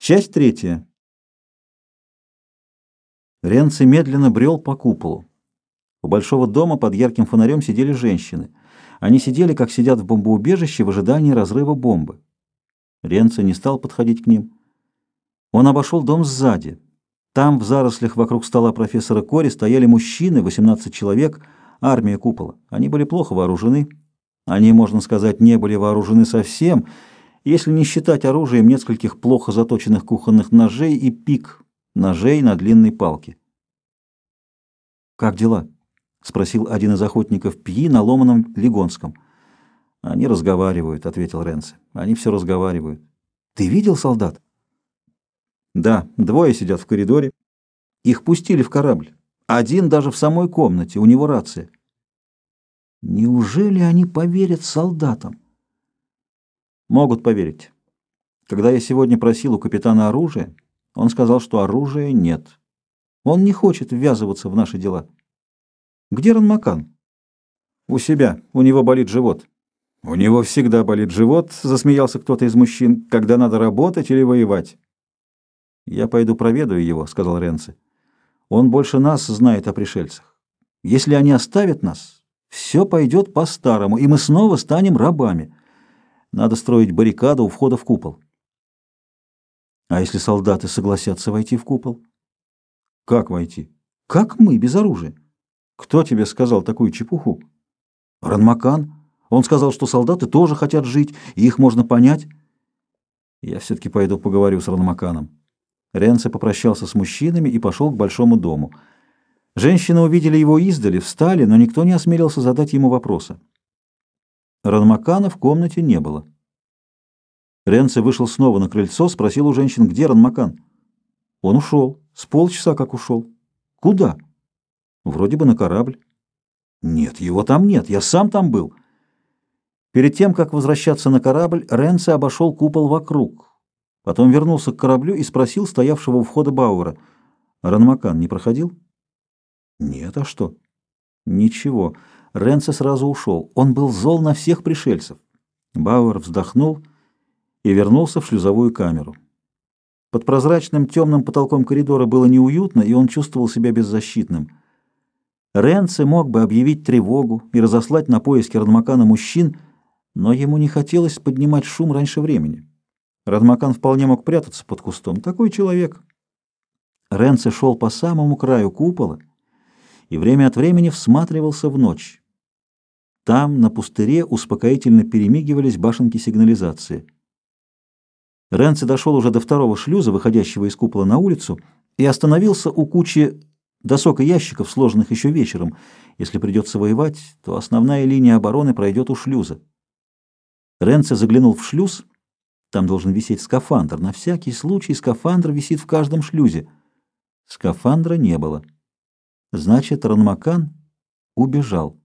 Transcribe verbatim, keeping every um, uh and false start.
Часть третья. Ренци медленно брел по куполу. У большого дома под ярким фонарем сидели женщины. Они сидели, как сидят в бомбоубежище, в ожидании разрыва бомбы. Ренци не стал подходить к ним. Он обошел дом сзади. Там, в зарослях вокруг стола профессора Кори, стояли мужчины, восемнадцать человек, армия купола. Они были плохо вооружены. Они, можно сказать, не были вооружены совсем, если не считать оружием нескольких плохо заточенных кухонных ножей и пик, ножей на длинной палке. «Как дела?» — спросил один из охотников Пьи на ломаном лигонском. «Они разговаривают», — ответил Ренци. «Они все разговаривают». «Ты видел солдат?» «Да, двое сидят в коридоре. Их пустили в корабль. Один даже в самой комнате, у него рация». «Неужели они поверят солдатам?» «Могут поверить. Когда я сегодня просил у капитана оружие, он сказал, что оружия нет. Он не хочет ввязываться в наши дела». «Где Ранмакан?» «У себя. У него болит живот». «У него всегда болит живот», — засмеялся кто-то из мужчин, — «когда надо работать или воевать». «Я пойду проведаю его», — сказал Ренци. «Он больше нас знает о пришельцах. Если они оставят нас, все пойдет по-старому, и мы снова станем рабами. Надо строить баррикаду у входа в купол». «А если солдаты согласятся войти в купол?» «Как войти?» «Как мы, без оружия». «Кто тебе сказал такую чепуху?» «Ранмакан. Он сказал, что солдаты тоже хотят жить, и их можно понять». «Я все-таки пойду поговорю с Ранмаканом». Ренци попрощался с мужчинами и пошел к большому дому. Женщины увидели его издали, встали, но никто не осмелился задать ему вопроса. Ранмакана в комнате не было. Ренци вышел снова на крыльцо, спросил у женщин, где Ранмакан. Он ушел. С полчаса как ушел. Куда? Вроде бы на корабль. Нет, его там нет, я сам там был. Перед тем, как возвращаться на корабль, Ренци обошел купол вокруг. Потом вернулся к кораблю и спросил стоявшего у входа Бауэра. Ранмакан не проходил? Нет, а что? Ничего. Ренци сразу ушел. Он был зол на всех пришельцев. Бауэр вздохнул и вернулся в шлюзовую камеру. Под прозрачным темным потолком коридора было неуютно, и он чувствовал себя беззащитным. Ренци мог бы объявить тревогу и разослать на поиски Ранмакана мужчин, но ему не хотелось поднимать шум раньше времени. Ранмакан вполне мог прятаться под кустом. Такой человек. Ренци шел по самому краю купола и время от времени всматривался в ночь. Там, на пустыре, успокоительно перемигивались башенки сигнализации. Ренци дошел уже до второго шлюза, выходящего из купола на улицу, и остановился у кучи досок и ящиков, сложенных еще вечером. Если придется воевать, то основная линия обороны пройдет у шлюза. Ренци заглянул в шлюз. Там должен висеть скафандр. На всякий случай скафандр висит в каждом шлюзе. Скафандра не было. Значит, Ранмакан убежал.